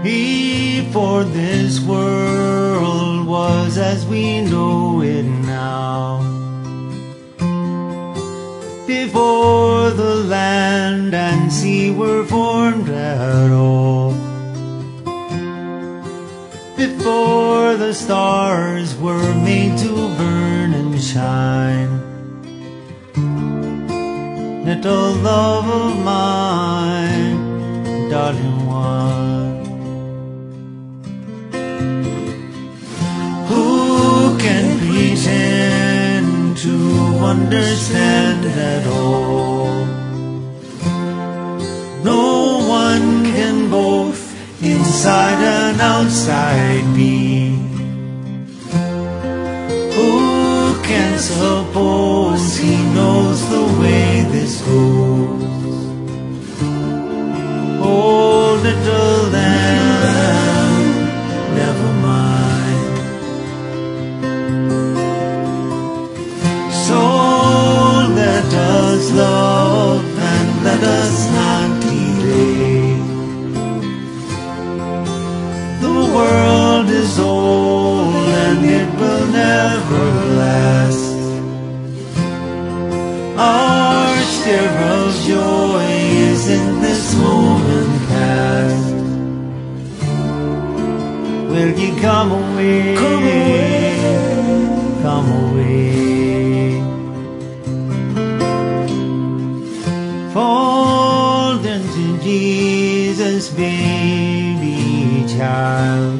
Before this world was as we know it now, before the land and sea were formed at all, before the stars were made to burn and shine, little love of mine, darling one. Who can pretend to understand at all? No one can both inside and outside be. Who can suppose he knows the way this goes? Oh, little lamb, never mind. So let us love and let us not delay. The world is old and it will never last. Our share of joy is in this moment past. Will you come away? Come away. Come away. Fall into Jesus, baby child.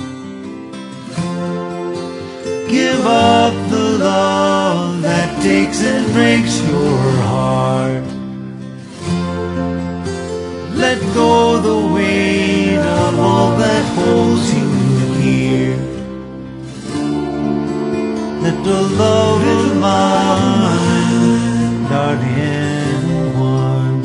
Give up the love that takes and breaks your heart. Let go the weight of all that holds you here. Let the love of mine, darling one.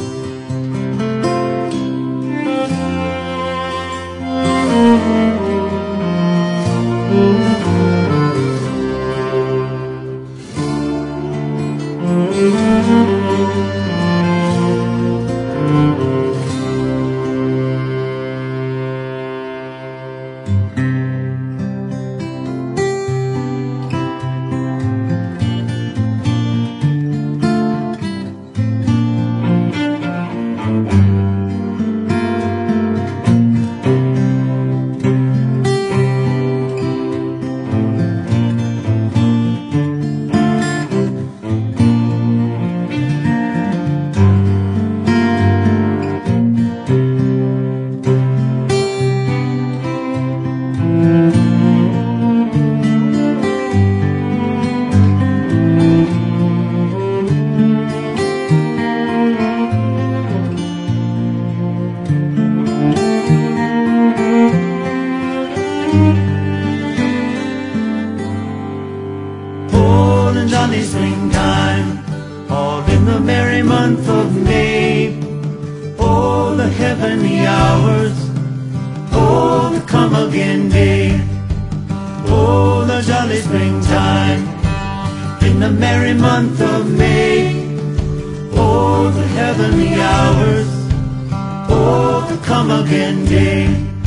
Jolly springtime, all in the merry month of May. Oh, the heavenly hours, oh, the come again day. Oh, the jolly springtime, in the merry month of May. Oh, the heavenly hours, oh, the come again day.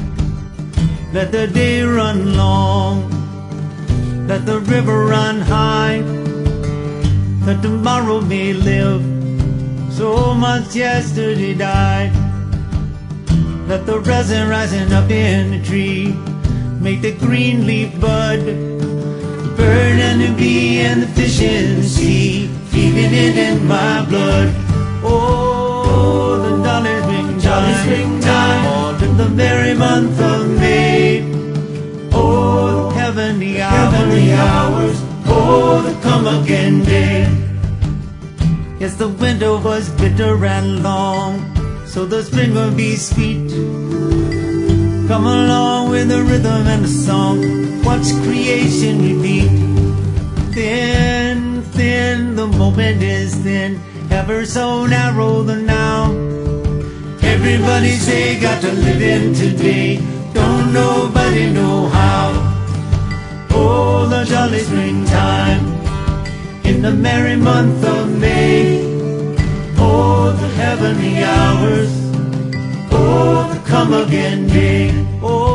Let the day run long, let the river run high, that tomorrow may live, so much yesterday died. Let the resin rising up in the tree make the green leaf bud, the bird and the bee and the fish in the sea, feeling it in my blood. Oh, the jolly springtime, all in the merry month of May. Oh, the heavenly hours, oh, the come again day. Yes, the winter was bitter and long, so the spring will be sweet. Come along with the rhythm and the song, watch creation repeat. Thin, thin, the moment is thin, ever so narrow the now. Everybody say, got to live in today, don't nobody know how. Oh, the jolly springtime, in the merry month of May. Oh, the heavenly hours, oh, the come again day. Oh,